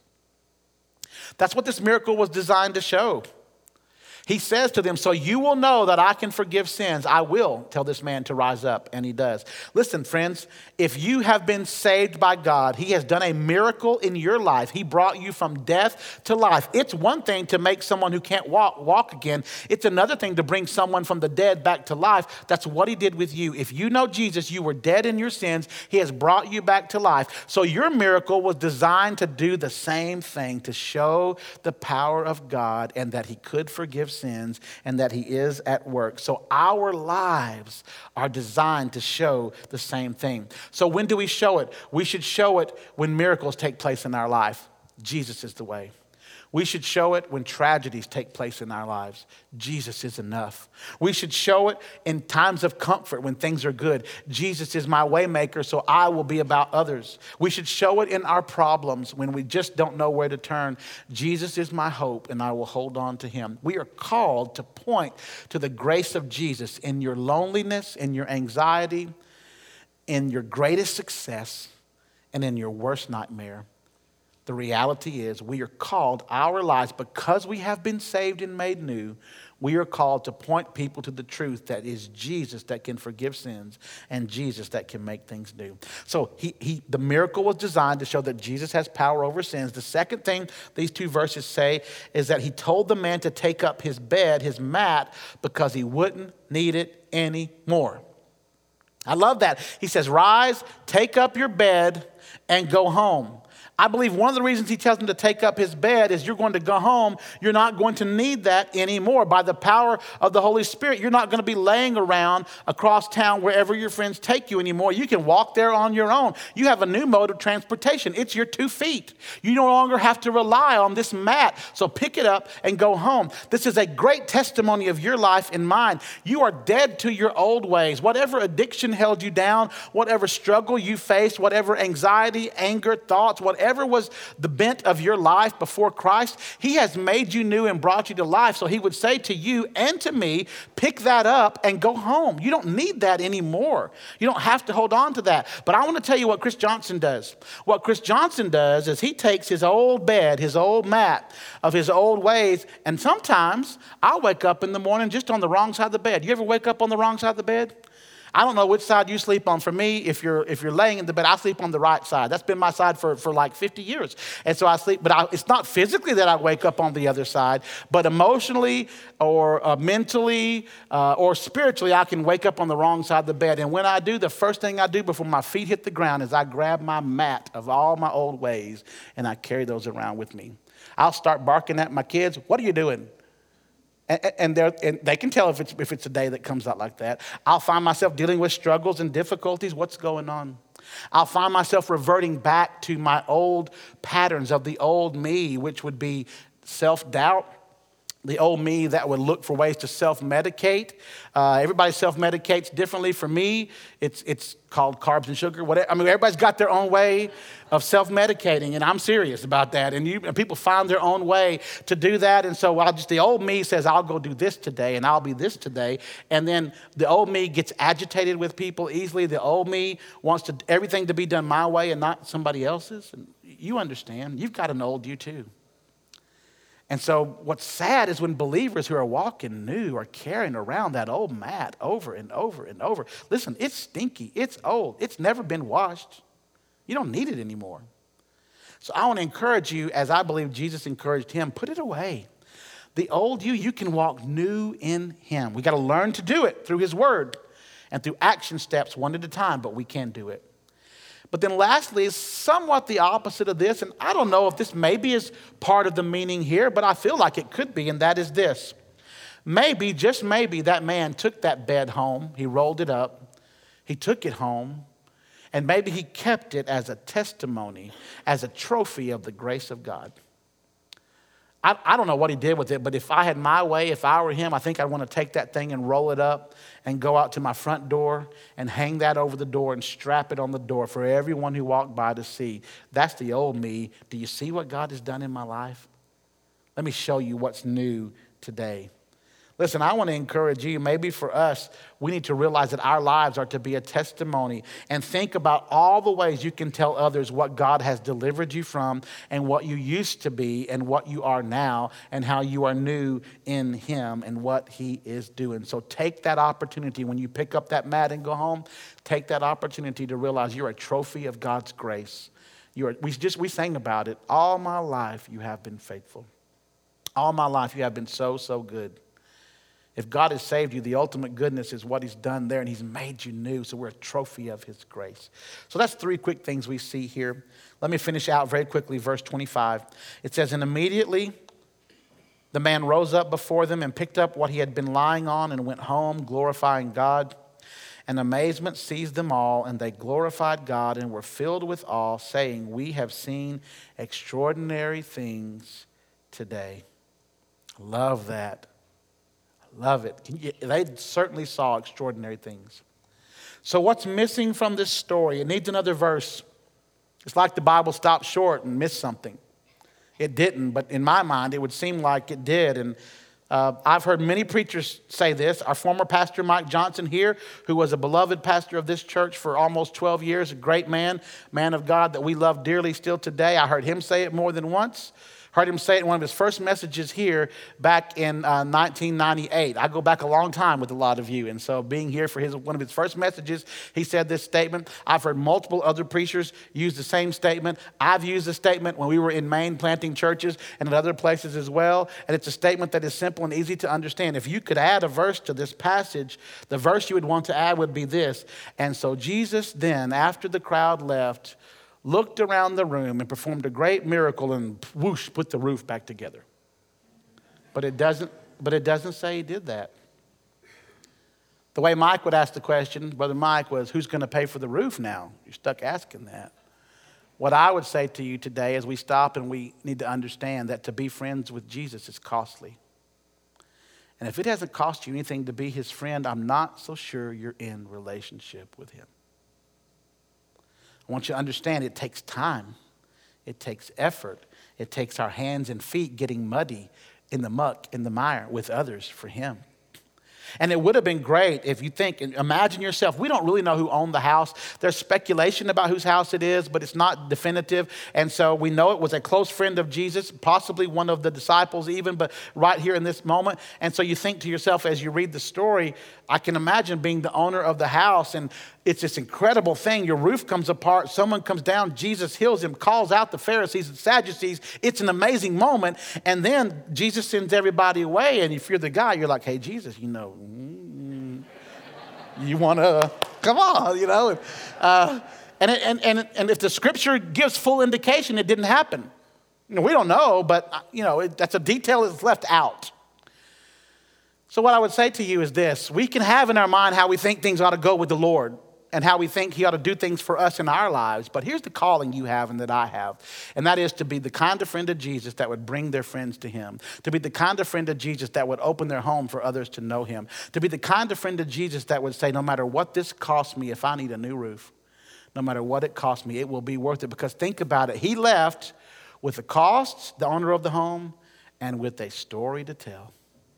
That's what this miracle was designed to show. He says to them, so you will know that I can forgive sins. I will tell this man to rise up, and he does. Listen, friends, if you have been saved by God, he has done a miracle in your life. He brought you from death to life. It's one thing to make someone who can't walk, walk again. It's another thing to bring someone from the dead back to life. That's what he did with you. If you know Jesus, you were dead in your sins. He has brought you back to life. So your miracle was designed to do the same thing, to show the power of God and that he could forgive sins and that he is at work. So our lives are designed to show the same thing. So when do we show it? We should show it when miracles take place in our life. Jesus is the way. We should show it when tragedies take place in our lives. Jesus is enough. We should show it in times of comfort when things are good. Jesus is my way maker, so I will be about others. We should show it in our problems when we just don't know where to turn. Jesus is my hope, and I will hold on to him. We are called to point to the grace of Jesus in your loneliness, in your anxiety, in your greatest success, and in your worst nightmare. The reality is we are called, our lives, because we have been saved and made new, we are called to point people to the truth that is Jesus that can forgive sins and Jesus that can make things new. So he, he, the miracle was designed to show that Jesus has power over sins. The second thing these two verses say is that he told the man to take up his bed, his mat, because he wouldn't need it anymore. I love that. He says, rise, take up your bed, and go home. I believe one of the reasons he tells him to take up his bed is you're going to go home. You're not going to need that anymore. By the power of the Holy Spirit, you're not going to be laying around across town wherever your friends take you anymore. You can walk there on your own. You have a new mode of transportation. It's your two feet. You no longer have to rely on this mat. So pick it up and go home. This is a great testimony of your life and mine. You are dead to your old ways. Whatever addiction held you down, whatever struggle you faced, whatever anxiety, anger, thoughts, whatever Whatever was the bent of your life before Christ, he has made you new and brought you to life. So he would say to you and to me, pick that up and go home. You don't need that anymore. You don't have to hold on to that. But I want to tell you what Chris Johnson does. What Chris Johnson does is he takes his old bed, his old mat of his old ways, and sometimes I'll wake up in the morning just on the wrong side of the bed. You ever wake up on the wrong side of the bed? I don't know which side you sleep on. For me, if you're if you're laying in the bed, I sleep on the right side. That's been my side for, for like fifty years. And so I sleep, but I, it's not physically that I wake up on the other side, but emotionally or uh, mentally uh, or spiritually, I can wake up on the wrong side of the bed. And when I do, the first thing I do before my feet hit the ground is I grab my mat of all my old ways and I carry those around with me. I'll start barking at my kids. What are you doing? And, and they can tell if it's, if it's a day that comes out like that. I'll find myself dealing with struggles and difficulties. What's going on? I'll find myself reverting back to my old patterns of the old me, which would be self-doubt. The old me that would look for ways to self-medicate. Uh, everybody self-medicates differently. For me, it's it's called carbs and sugar. Whatever. I mean, everybody's got their own way of self-medicating, and I'm serious about that. And, you, and people find their own way to do that. And so I'll just the old me says, I'll go do this today, and I'll be this today. And then the old me gets agitated with people easily. The old me wants to everything to be done my way and not somebody else's. And you understand. You've got an old you too. And so what's sad is when believers who are walking new are carrying around that old mat over and over and over. Listen, it's stinky. It's old. It's never been washed. You don't need it anymore. So I want to encourage you, as I believe Jesus encouraged him, put it away. The old you, you can walk new in him. We got to learn to do it through his word and through action steps one at a time, but we can do it. But then lastly is somewhat the opposite of this, and I don't know if this maybe is part of the meaning here, but I feel like it could be, and that is this. Maybe, just maybe, that man took that bed home, he rolled it up, he took it home, and maybe he kept it as a testimony, as a trophy of the grace of God. I, I don't know what he did with it, but if I had my way, if I were him, I think I'd want to take that thing and roll it up and go out to my front door and hang that over the door and strap it on the door for everyone who walked by to see. That's the old me. Do you see what God has done in my life? Let me show you what's new today. Listen, I want to encourage you, maybe for us, we need to realize that our lives are to be a testimony and think about all the ways you can tell others what God has delivered you from and what you used to be and what you are now and how you are new in him and what he is doing. So take that opportunity when you pick up that mat and go home, take that opportunity to realize you're a trophy of God's grace. You are, we just we sang about it. All my life you have been faithful. All my life you have been so, so good. If God has saved you, the ultimate goodness is what he's done there, and he's made you new, so we're a trophy of his grace. So that's three quick things we see here. Let me finish out very quickly, verse twenty-five. It says, and immediately the man rose up before them and picked up what he had been lying on and went home, glorifying God. And amazement seized them all, and they glorified God and were filled with awe, saying, we have seen extraordinary things today. Love that. Love it. They certainly saw extraordinary things. So what's missing from this story? It needs another verse. It's like the Bible stopped short and missed something. It didn't, but in my mind, it would seem like it did. And uh, I've heard many preachers say this. Our former pastor, Mike Johnson here, who was a beloved pastor of this church for almost twelve years, a great man, man of God that we love dearly still today. I heard him say it more than once. Heard him say it in one of his first messages here back in uh, nineteen ninety-eight. I go back a long time with a lot of you. And so being here for his one of his first messages, he said this statement. I've heard multiple other preachers use the same statement. I've used the statement when we were in Maine planting churches and at other places as well. And it's a statement that is simple and easy to understand. If you could add a verse to this passage, the verse you would want to add would be this. And so Jesus then, after the crowd left, looked around the room and performed a great miracle and whoosh, put the roof back together. But it doesn't, but it doesn't say he did that. The way Mike would ask the question, Brother Mike, was, who's going to pay for the roof now? You're stuck asking that. What I would say to you today is we stop and we need to understand that to be friends with Jesus is costly. And if it hasn't cost you anything to be his friend, I'm not so sure you're in relationship with him. I want you to understand it takes time. It takes effort. It takes our hands and feet getting muddy in the muck, in the mire with others for him. And it would have been great if you think, imagine yourself, we don't really know who owned the house. There's speculation about whose house it is, but it's not definitive. And so we know it was a close friend of Jesus, possibly one of the disciples even, but right here in this moment. And so you think to yourself as you read the story, I can imagine being the owner of the house, and it's this incredible thing. Your roof comes apart, someone comes down, Jesus heals him, calls out the Pharisees and Sadducees. It's an amazing moment. And then Jesus sends everybody away, and if you're the guy, you're like, hey, Jesus, you know, mm, you want to, come on, you know. Uh, and, it, and, and, and if the scripture gives full indication, it didn't happen. You know, we don't know, but, you know, it, that's a detail that's left out. So what I would say to you is this. We can have in our mind how we think things ought to go with the Lord and how we think he ought to do things for us in our lives. But here's the calling you have and that I have. And that is to be the kind of friend of Jesus that would bring their friends to him. To be the kind of friend of Jesus that would open their home for others to know him. To be the kind of friend of Jesus that would say, no matter what this costs me, if I need a new roof, no matter what it costs me, it will be worth it. Because think about it. He left with the costs, the owner of the home, and with a story to tell.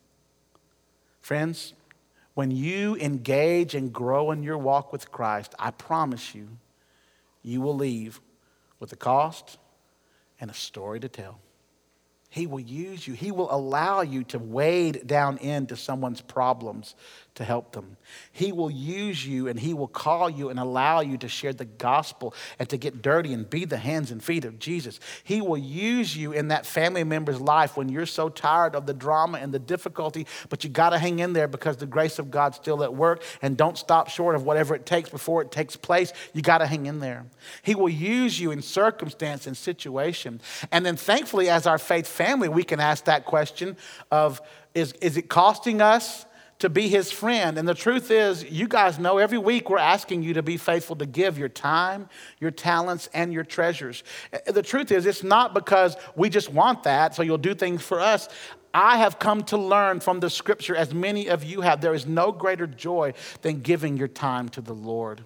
Friends, when you engage and grow in your walk with Christ, I promise you, you will leave with a cost and a story to tell. He will use you. He will allow you to wade down into someone's problems to help them. He will use you and he will call you and allow you to share the gospel and to get dirty and be the hands and feet of Jesus. He will use you in that family member's life when you're so tired of the drama and the difficulty, but you got to hang in there because the grace of God's still at work, and don't stop short of whatever it takes before it takes place. You got to hang in there. He will use you in circumstance and situation. And then thankfully, as our faith family, we can ask that question of, is, is it costing us to be his friend? And the truth is, you guys know every week we're asking you to be faithful to give your time, your talents, and your treasures. The truth is, it's not because we just want that, so you'll do things for us. I have come to learn from the scripture, as many of you have, there is no greater joy than giving your time to the Lord.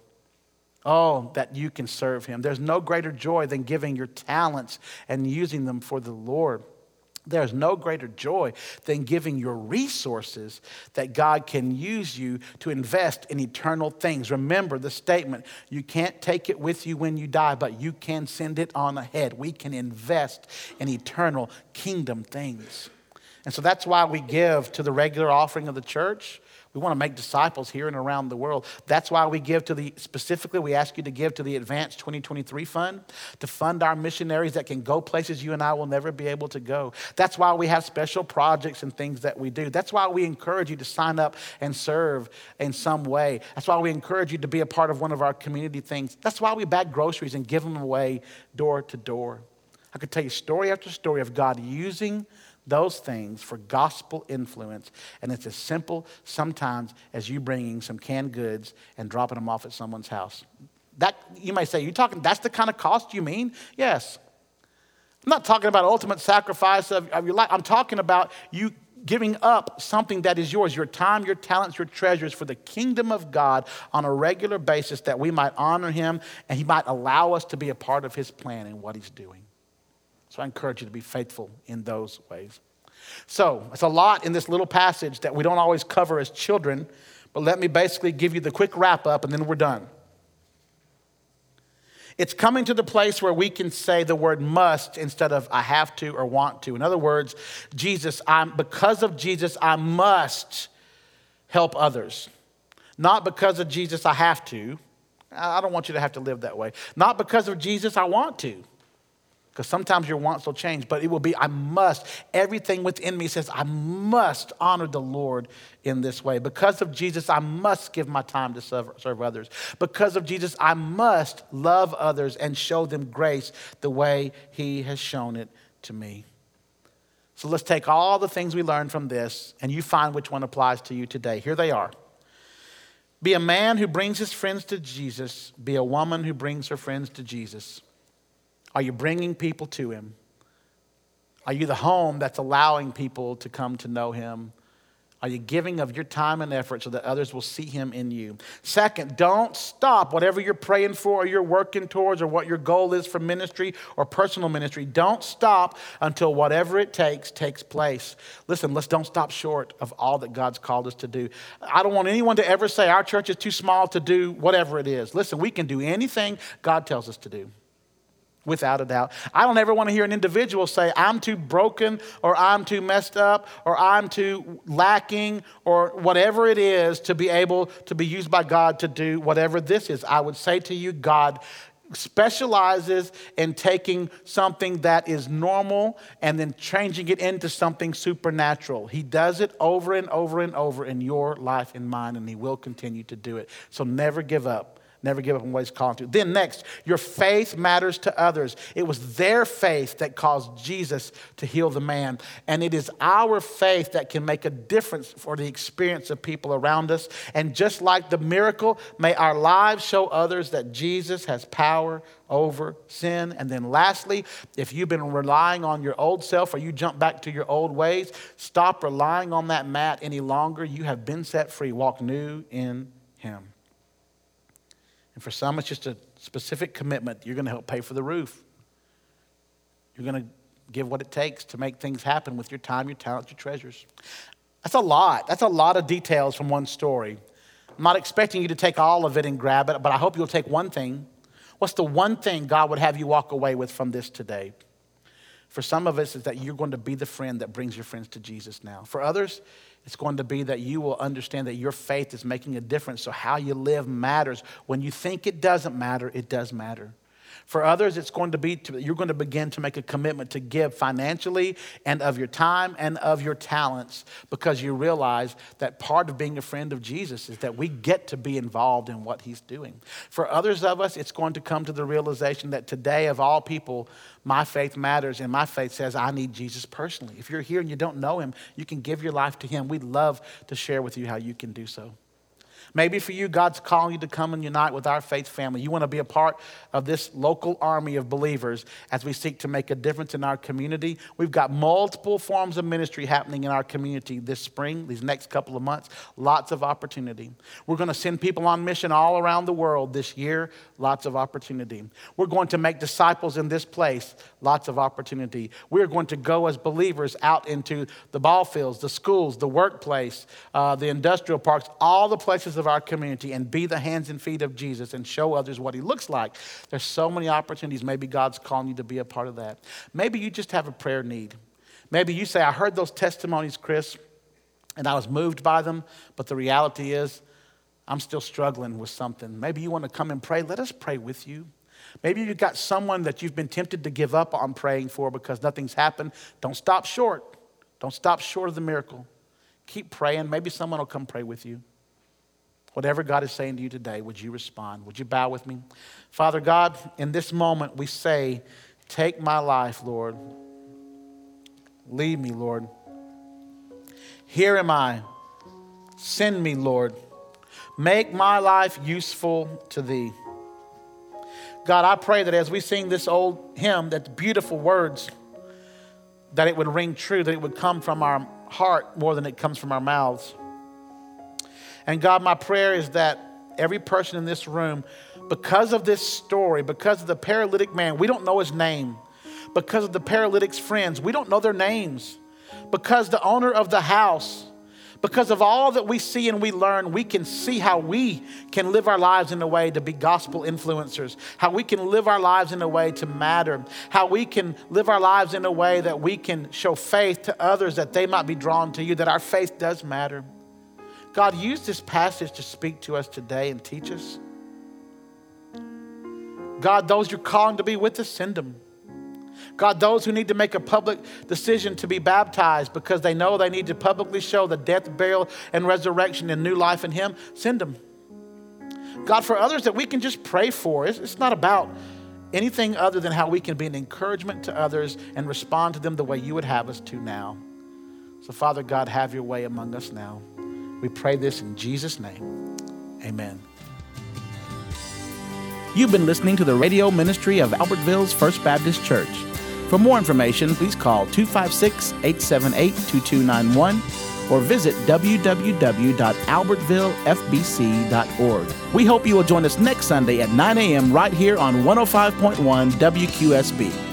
Oh, that you can serve him. There's no greater joy than giving your talents and using them for the Lord. There's no greater joy than giving your resources that God can use you to invest in eternal things. Remember the statement, you can't take it with you when you die, but you can send it on ahead. We can invest in eternal kingdom things. And so that's why we give to the regular offering of the church. We want to make disciples here and around the world. That's why we give to the, specifically we ask you to give to the Advanced twenty twenty-three Fund to fund our missionaries that can go places you and I will never be able to go. That's why we have special projects and things that we do. That's why we encourage you to sign up and serve in some way. That's why we encourage you to be a part of one of our community things. That's why we bag groceries and give them away door to door. I could tell you story after story of God using those things for gospel influence. And it's as simple sometimes as you bringing some canned goods and dropping them off at someone's house. That, you may say, you talking, that's the kind of cost you mean? Yes. I'm not talking about ultimate sacrifice of, of your life. I'm talking about you giving up something that is yours, your time, your talents, your treasures for the kingdom of God on a regular basis, that we might honor him and he might allow us to be a part of his plan and what he's doing. So I encourage you to be faithful in those ways. So it's a lot in this little passage that we don't always cover as children, but let me basically give you the quick wrap up and then we're done. It's coming to the place where we can say the word must instead of I have to or want to. In other words, Jesus, I'm, because of Jesus, I must help others. Not because of Jesus, I have to. I don't want you to have to live that way. Not because of Jesus, I want to. Because sometimes your wants will change, but it will be, I must. Everything within me says, I must honor the Lord in this way. Because of Jesus, I must give my time to serve, serve others. Because of Jesus, I must love others and show them grace the way he has shown it to me. So let's take all the things we learned from this and you find which one applies to you today. Here they are. Be a man who brings his friends to Jesus. Be a woman who brings her friends to Jesus. Are you bringing people to him? Are you the home that's allowing people to come to know him? Are you giving of your time and effort so that others will see him in you? Second, don't stop whatever you're praying for or you're working towards or what your goal is for ministry or personal ministry. Don't stop until whatever it takes takes place. Listen, let's don't stop short of all that God's called us to do. I don't want anyone to ever say our church is too small to do whatever it is. Listen, we can do anything God tells us to do. Without a doubt. I don't ever want to hear an individual say, I'm too broken, or I'm too messed up, or I'm too lacking, or whatever it is to be able to be used by God to do whatever this is. I would say to you, God specializes in taking something that is normal and then changing it into something supernatural. He does it over and over and over in your life and mine, and he will continue to do it. So never give up. Never give up on what he's calling to. Then next, your faith matters to others. It was their faith that caused Jesus to heal the man. And it is our faith that can make a difference for the experience of people around us. And just like the miracle, may our lives show others that Jesus has power over sin. And then lastly, if you've been relying on your old self or you jump back to your old ways, stop relying on that mat any longer. You have been set free. Walk new in him. And for some, it's just a specific commitment. You're going to help pay for the roof. You're going to give what it takes to make things happen with your time, your talents, your treasures. That's a lot. That's a lot of details from one story. I'm not expecting you to take all of it and grab it, but I hope you'll take one thing. What's the one thing God would have you walk away with from this today? For some of us, it's that you're going to be the friend that brings your friends to Jesus now. For others, it's going to be that you will understand that your faith is making a difference. So how you live matters. When you think it doesn't matter, it does matter. For others, it's going to be, to, you're going to begin to make a commitment to give financially and of your time and of your talents because you realize that part of being a friend of Jesus is that we get to be involved in what he's doing. For others of us, it's going to come to the realization that today of all people, my faith matters and my faith says I need Jesus personally. If you're here and you don't know him, you can give your life to him. We'd love to share with you how you can do so. Maybe for you, God's calling you to come and unite with our faith family. You want to be a part of this local army of believers as we seek to make a difference in our community. We've got multiple forms of ministry happening in our community this spring, these next couple of months. Lots of opportunity. We're going to send people on mission all around the world this year. Lots of opportunity. We're going to make disciples in this place. Lots of opportunity. We're going to go as believers out into the ball fields, the schools, the workplace, uh, the industrial parks, all the places of our community and be the hands and feet of Jesus and show others what he looks like. There's so many opportunities. Maybe God's calling you to be a part of that. Maybe you just have a prayer need. Maybe you say, I heard those testimonies, Chris, and I was moved by them, but the reality is I'm still struggling with something. Maybe you want to come and pray. Let us pray with you. Maybe you've got someone that you've been tempted to give up on praying for because nothing's happened. Don't stop short. Don't stop short of the miracle. Keep praying. Maybe someone will come pray with you. Whatever God is saying to you today, would you respond? Would you bow with me? Father God, in this moment we say, take my life, Lord. Lead me, Lord. Here am I. Send me, Lord. Make my life useful to thee. God, I pray that as we sing this old hymn, that the beautiful words, that it would ring true, that it would come from our heart more than it comes from our mouths. And God, my prayer is that every person in this room, because of this story, because of the paralytic man, we don't know his name. Because of the paralytic's friends, we don't know their names. Because the owner of the house, because of all that we see and we learn, we can see how we can live our lives in a way to be gospel influencers, how we can live our lives in a way to matter, how we can live our lives in a way that we can show faith to others that they might be drawn to you, that our faith does matter. God, use this passage to speak to us today and teach us. God, those you're calling to be with us, send them. God, those who need to make a public decision to be baptized because they know they need to publicly show the death, burial, and resurrection and new life in him, send them. God, for others that we can just pray for, it's, it's not about anything other than how we can be an encouragement to others and respond to them the way you would have us to now. So, Father God, have your way among us now. We pray this in Jesus' name. Amen. You've been listening to the radio ministry of Albertville's First Baptist Church. For more information, please call two five six, eight seven eight, two two nine one or visit w w w dot albertville f b c dot org. We hope you will join us next Sunday at nine a.m. right here on one oh five point one W Q S B.